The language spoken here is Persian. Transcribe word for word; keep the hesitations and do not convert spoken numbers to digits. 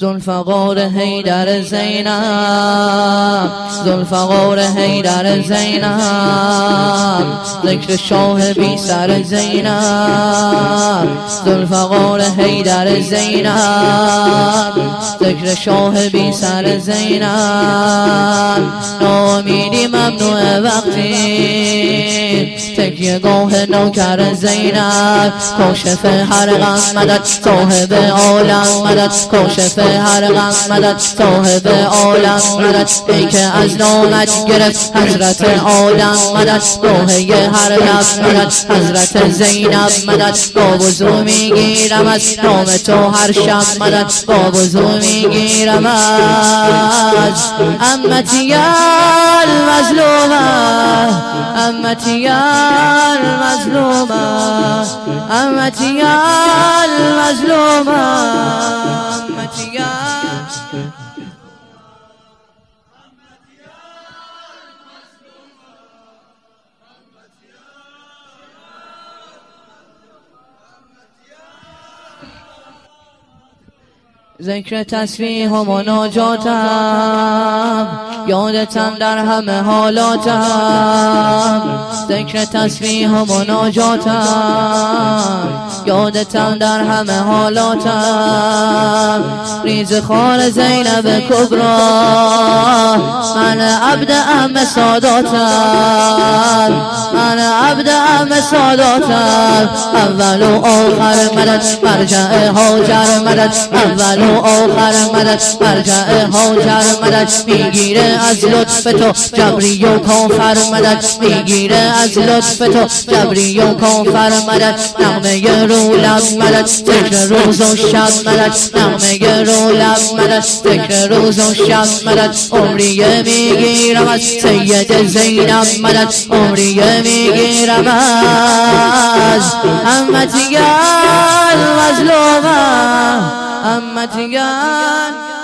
ذوالفقار حیدر زینب، ذوالفقار حیدر زینب، ذکر شاه بی سر زینب، ذوالفقار حیدر زینب، ذکر شاه بی سر زینب. ناامیدی ممنوع وقتی تکیه گاه نوکر زینب، کاشف هر غم مدد صاحب عالم مدد، کاشف هر غم مدد صاحب عالم مدد. ای که از نامت گرفت حضرت آدم مدد، روحه هر لب مدد حضرت زینب مدد. با وضو میگیرم از نام تو هر شب مدد، با وضو میگیرم از امتی المظلومه، امتی المظلومه، امتی المظلومه، امتی. ذکر تسبیح و مناجاتم، یادتم در همه حالاتم. ذکر تسبیح و مناجاتم، یادتم در همه حالاتم. ریز خار زینب کبرا، من عبد ام ساداتم، من عبد ام ساداتم. اول و آخر مدد مرجع هاجر مدد، اول و آخر مدد مرجع هاجر مدد. میگیره از لطف تو جبری و کافر مدد، میگیره از لطف تو جبری و کافر مدد. نغمه رو لب مدد ذکر روز و شب مدد، نغمه رو لب مدد ذکر روز و شب مدد. عمریه میگیرم از سید زینب مدد، عمریه میگیرم از امتی المظلومه، امتی